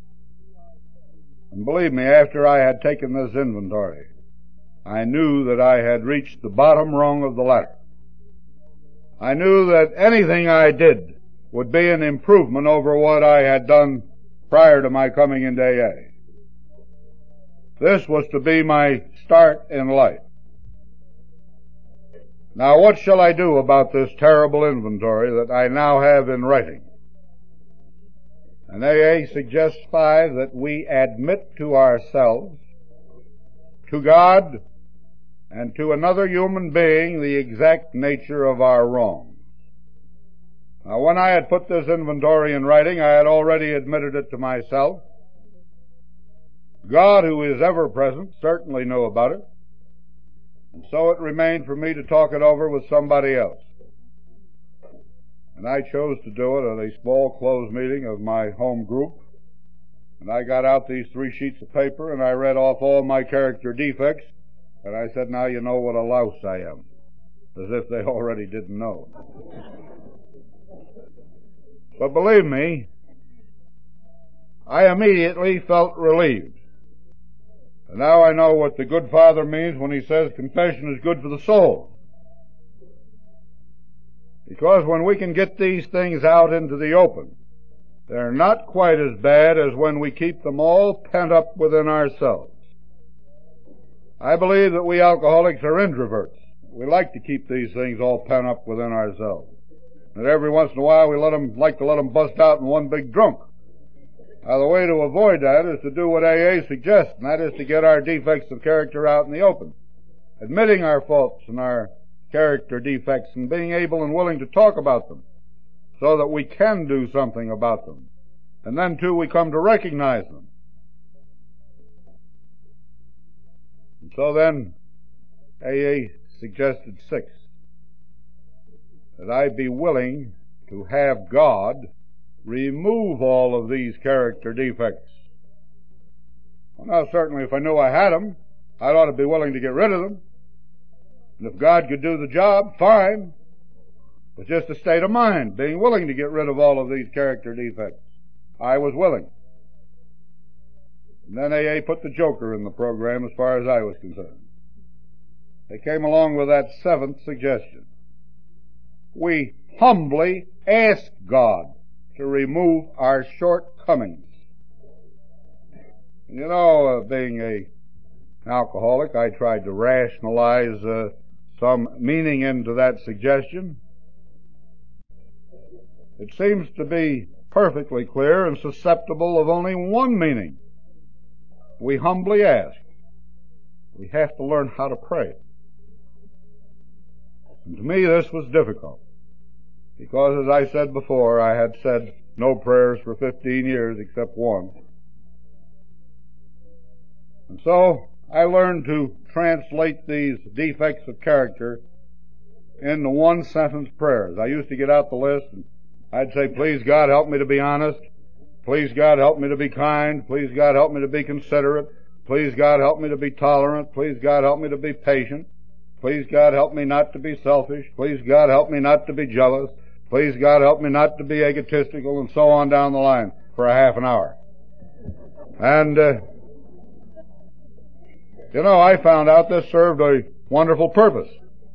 And believe me, after I had taken this inventory, I knew that I had reached the bottom rung of the ladder. I knew that anything I did would be an improvement over what I had done prior to my coming into A A. This was to be my start in life. Now, what shall I do about this terrible inventory that I now have in writing? And A A suggests five that we admit to ourselves, to God, and to another human being the exact nature of our wrong. Now, when I had put this inventory in writing, I had already admitted it to myself. God, who is ever present, certainly knew about it. And so it remained for me to talk it over with somebody else. And I chose to do it at a small closed meeting of my home group. And I got out these three sheets of paper and I read off all my character defects. And I said, now you know what a louse I am. As if they already didn't know. But believe me, I immediately felt relieved. And now I know what the good Father means when he says confession is good for the soul. Because when we can get these things out into the open, they're not quite as bad as when we keep them all pent up within ourselves. I believe that we alcoholics are introverts. We like to keep these things all pent up within ourselves. And every once in a while we let them, like to let them bust out in one big drunk. Now, the way to avoid that is to do what A A suggests, and that is to get our defects of character out in the open. Admitting our faults and our character defects and being able and willing to talk about them so that we can do something about them. And then, too, we come to recognize them. And so then, A A suggested six. That I be willing to have God remove all of these character defects. Well, now, certainly if I knew I had them, I'd ought to be willing to get rid of them. And if God could do the job, fine. It's just a state of mind, being willing to get rid of all of these character defects. I was willing. And then A A put the joker in the program as far as I was concerned. they came along with that seventh suggestion. We humbly ask God to remove our shortcomings. You know, uh, being a an alcoholic, I tried to rationalize uh, some meaning into that suggestion. It seems to be perfectly clear and susceptible of only one meaning. We humbly ask. We have to learn how to pray. And to me this was difficult, because as I said before, I had said no prayers for fifteen years except one. And so I learned to translate these defects of character into one-sentence prayers. I used to get out the list and I'd say, please God help me to be honest. Please God help me to be kind. Please God help me to be considerate. Please God help me to be tolerant. Please God help me to be patient. Please God help me not to be selfish. Please God help me not to be jealous. Please God help me not to be egotistical, and so on down the line for a half an hour. And, uh, you know, I found out this served a wonderful purpose.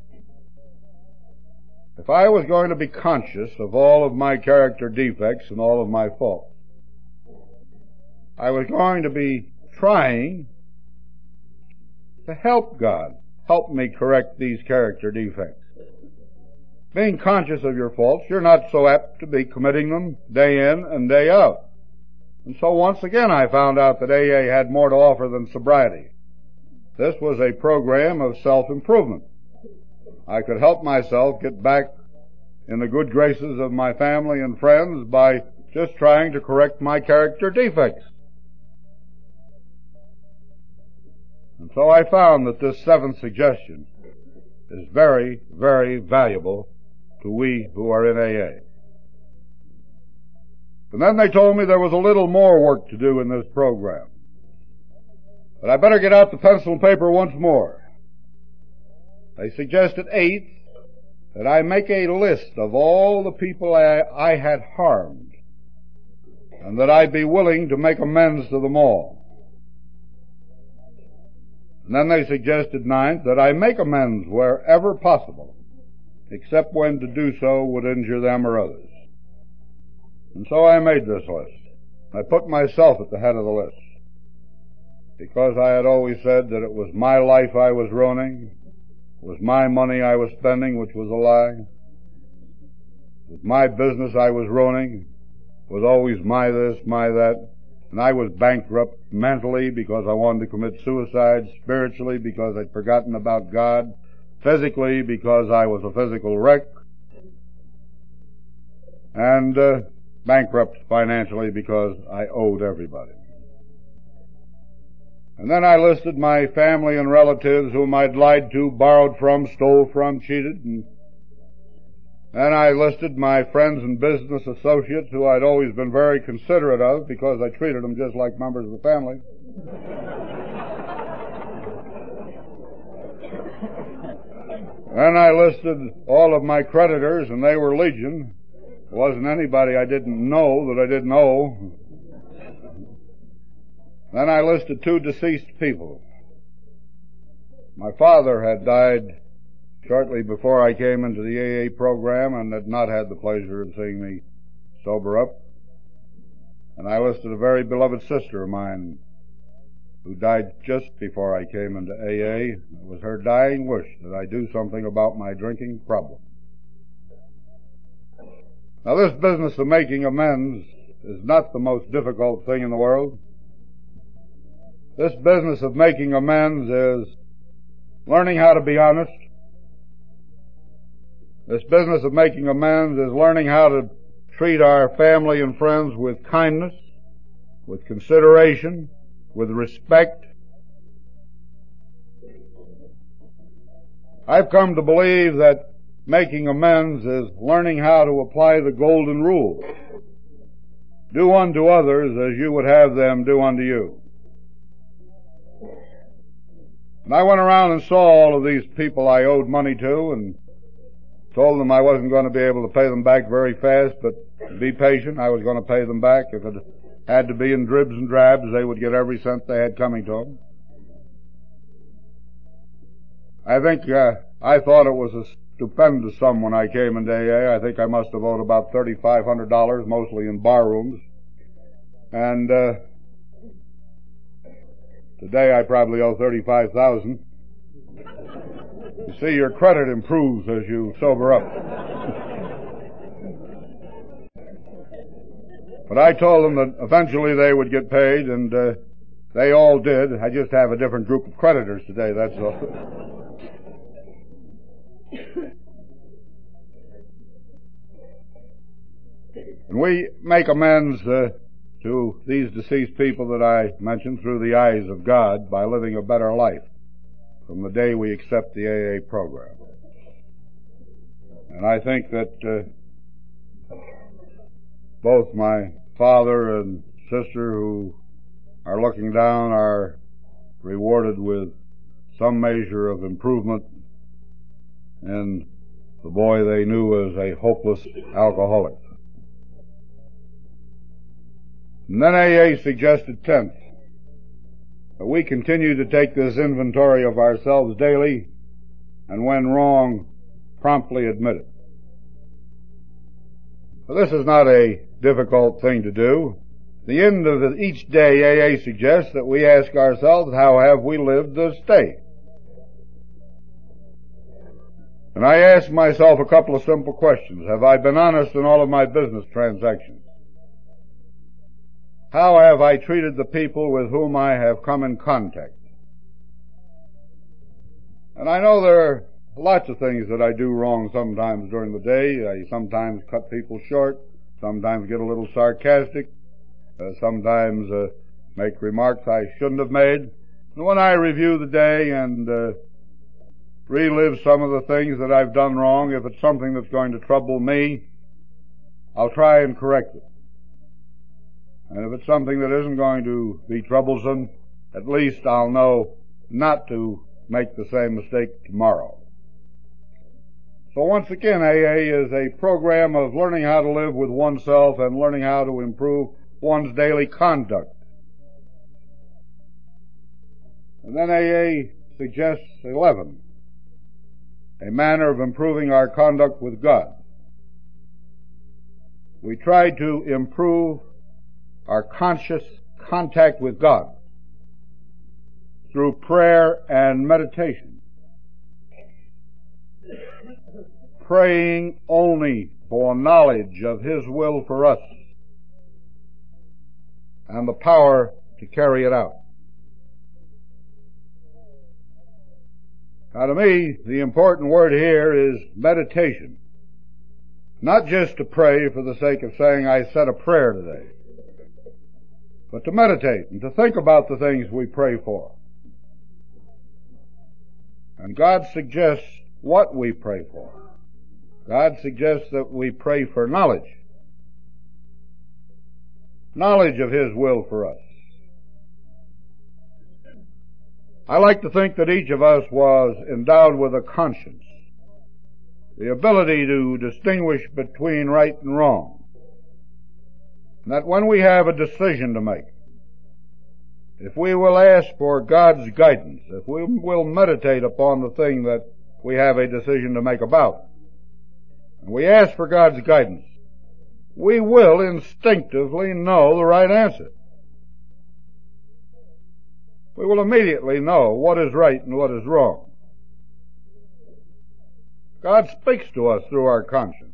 If I was going to be conscious of all of my character defects and all of my faults, I was going to be trying to help God help me correct these character defects. Being conscious of your faults, you're not so apt to be committing them day in and day out. And so once again I found out that A A had more to offer than sobriety. This was a program of self-improvement. I could help myself get back in the good graces of my family and friends by just trying to correct my character defects. And so I found that this seventh suggestion is very, very valuable to we who are in A A. And then they told me there was a little more work to do in this program. But I better get out the pencil and paper once more. They suggested, eighth, that I make a list of all the people I, I had harmed, and that I be willing to make amends to them all. And then they suggested, ninth, that I make amends wherever possible, except when to do so would injure them or others. And so I made this list. I put myself at the head of the list, because I had always said that it was my life I was ruining, it was my money I was spending, which was a lie, it was my business I was ruining, it was always my this, my that, and I was bankrupt mentally because I wanted to commit suicide, spiritually because I'd forgotten about God, physically because I was a physical wreck, and uh, bankrupt financially because I owed everybody. And then I listed my family and relatives whom I'd lied to, borrowed from, stole from, cheated, and then I listed my friends and business associates who I'd always been very considerate of because I treated them just like members of the family. Then I listed all of my creditors, and they were legion. There wasn't anybody I didn't know that I didn't owe. Then I listed two deceased people. My father had died shortly before I came into the A A program and had not had the pleasure of seeing me sober up. And I listed a very beloved sister of mine who died just before I came into A A. It was her dying wish that I do something about my drinking problem. Now, this business of making amends is not the most difficult thing in the world. This business of making amends is learning how to be honest. This business of making amends is learning how to treat our family and friends with kindness, with consideration, with respect. I've come to believe that making amends is learning how to apply the golden rule. Do unto others as you would have them do unto you. And I went around and saw all of these people I owed money to and told them I wasn't going to be able to pay them back very fast, but be patient. I was going to pay them back. If it had to be in dribs and drabs, they would get every cent they had coming to them. I think uh, I thought it was a stupendous sum when I came into A A. I think I must have owed about thirty-five hundred dollars, mostly in bar rooms. And uh, today I probably owe thirty-five thousand dollars. You see, your credit improves as you sober up. But I told them that eventually they would get paid, and uh, they all did. I just have a different group of creditors today, that's all. And we make amends uh, to these deceased people that I mentioned through the eyes of God by living a better life from the day we accept the A A program. And I think that uh, both my father and sister who are looking down are rewarded with some measure of improvement in the boy they knew as a hopeless alcoholic. And then A A suggested tenth, that we continue to take this inventory of ourselves daily, and when wrong, promptly admit it. Well, this is not a difficult thing to do. At the end of each day, A A suggests that we ask ourselves, how have we lived this day? And I ask myself a couple of simple questions. Have I been honest in all of my business transactions? How have I treated the people with whom I have come in contact? And I know there are lots of things that I do wrong sometimes during the day. I sometimes cut people short, sometimes get a little sarcastic, uh, sometimes uh, make remarks I shouldn't have made. And when I review the day and uh, relive some of the things that I've done wrong, if it's something that's going to trouble me, I'll try and correct it. And if it's something that isn't going to be troublesome, at least I'll know not to make the same mistake tomorrow. So once again, A A is a program of learning how to live with oneself and learning how to improve one's daily conduct. And then A A suggests eleven, a manner of improving our conduct with God. We try to improve our conscious contact with God through prayer and meditation. Praying only for knowledge of His will for us and the power to carry it out. Now to me, the important word here is meditation. Not just to pray for the sake of saying, I said a prayer today, but to meditate and to think about the things we pray for. And God suggests what we pray for. God suggests that we pray for knowledge. Knowledge of His will for us. I like to think that each of us was endowed with a conscience, the ability to distinguish between right and wrong. And that when we have a decision to make, if we will ask for God's guidance, if we will meditate upon the thing that we have a decision to make about, and we ask for God's guidance, we will instinctively know the right answer. We will immediately know what is right and what is wrong. God speaks to us through our conscience.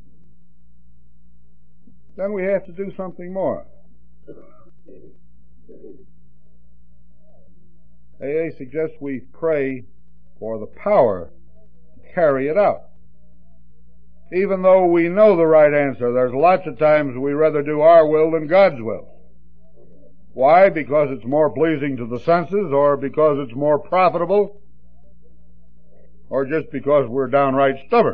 Then we have to do something more. A A suggests we pray for the power to carry it out. Even though we know the right answer, there's lots of times we rather do our will than God's will. Why? Because it's more pleasing to the senses, or because it's more profitable, or just because we're downright stubborn.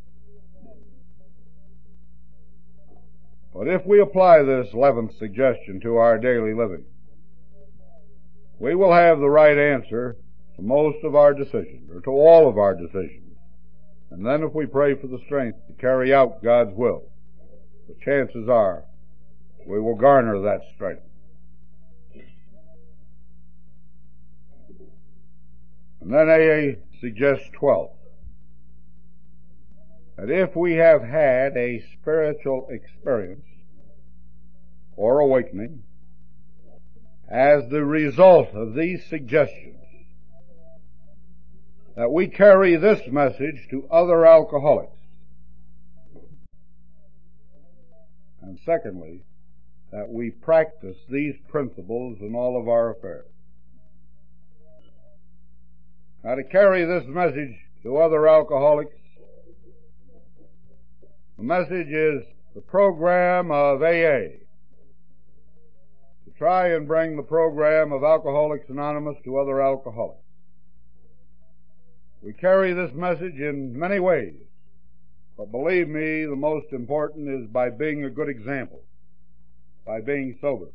But if we apply this eleventh suggestion to our daily living, we will have the right answer to most of our decisions, or to all of our decisions. And then if we pray for the strength to carry out God's will, the chances are we will garner that strength. And then A A suggests twelve. That if we have had a spiritual experience or awakening as the result of these suggestions, that we carry this message to other alcoholics. And secondly, that we practice these principles in all of our affairs. Now, to carry this message to other alcoholics, the message is the program of A A. To try and bring the program of Alcoholics Anonymous to other alcoholics. We carry this message in many ways, but believe me, the most important is by being a good example, by being sober.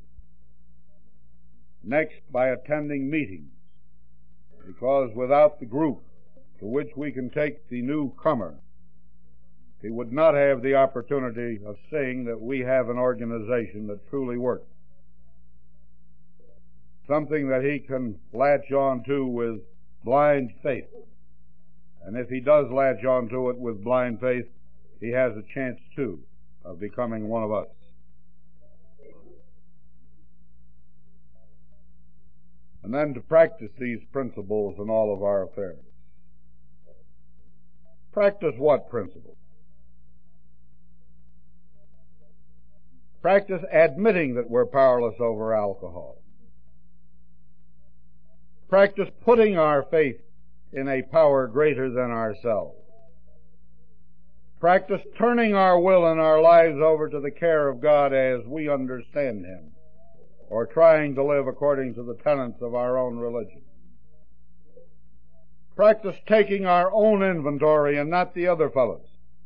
Next, by attending meetings, because without the group to which we can take the newcomer, he would not have the opportunity of seeing that we have an organization that truly works. Something that he can latch on to with blind faith. And if he does latch on to it with blind faith, he has a chance, too, of becoming one of us. And then to practice these principles in all of our affairs. Practice what principles? Practice admitting that we're powerless over alcohol. Practice putting our faith in a power greater than ourselves. Practice turning our will and our lives over to the care of God as we understand Him, or trying to live according to the tenets of our own religion. Practice taking our own inventory and not the other fellow's.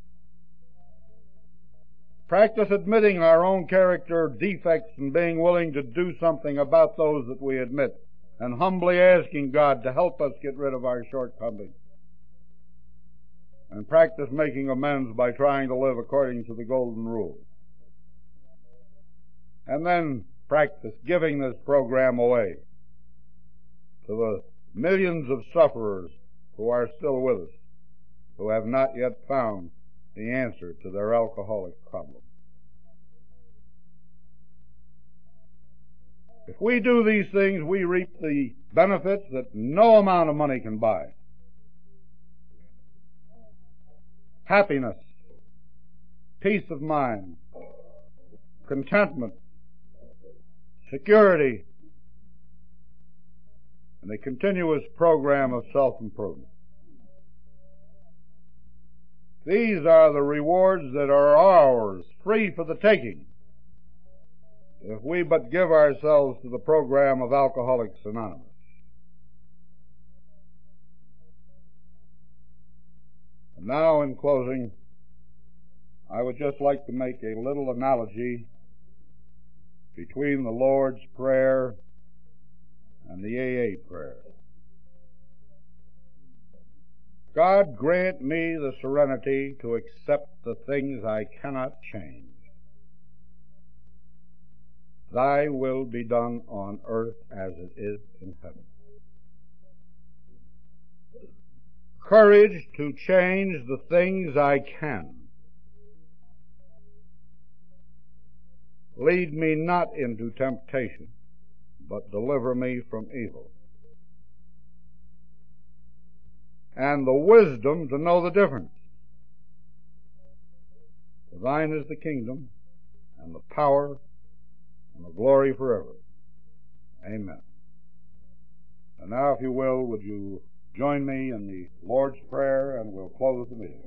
Practice admitting our own character defects and being willing to do something about those that we admit, and humbly asking God to help us get rid of our shortcomings. And practice making amends by trying to live according to the golden rule. And then practice giving this program away to the millions of sufferers who are still with us, who have not yet found the answer to their alcoholic problem. If we do these things, we reap the benefits that no amount of money can buy. Happiness, peace of mind, contentment, security, and a continuous program of self-improvement. These are the rewards that are ours, free for the taking, if we but give ourselves to the program of Alcoholics Anonymous. And now, in closing, I would just like to make a little analogy between the Lord's Prayer and the A A prayer. God grant me the serenity to accept the things I cannot change. Thy will be done on earth as it is in heaven. Courage to change the things I can. Lead me not into temptation, but deliver me from evil. And the wisdom to know the difference. For thine is the kingdom, and the power, and the glory forever. Amen. And now, if you will, would you join me in the Lord's Prayer, and we'll close the meeting.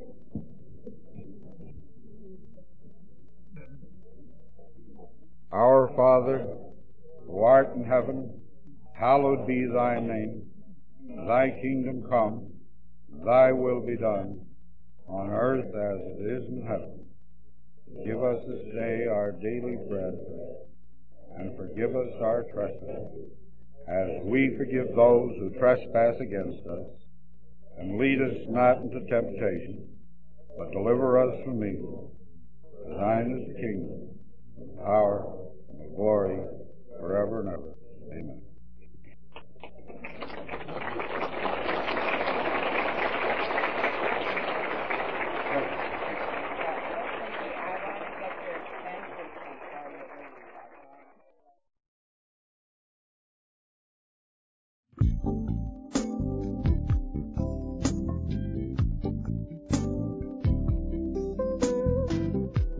Our Father, who art in heaven, hallowed be thy name. Thy kingdom come, thy will be done, on earth as it is in heaven. Give us this day our daily bread, and forgive us our trespasses, as we forgive those who trespass against us. And lead us not into temptation, but deliver us from evil. For thine is the kingdom, the power, and the glory, forever and ever. Amen.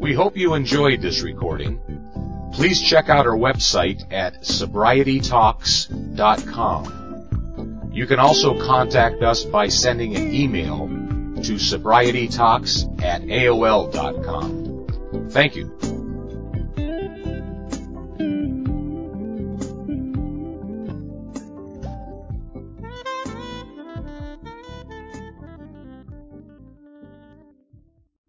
We hope you enjoyed this recording. Please check out our website at sobriety talks dot com. You can also contact us by sending an email to sobriety talks at A O L dot com. Thank you.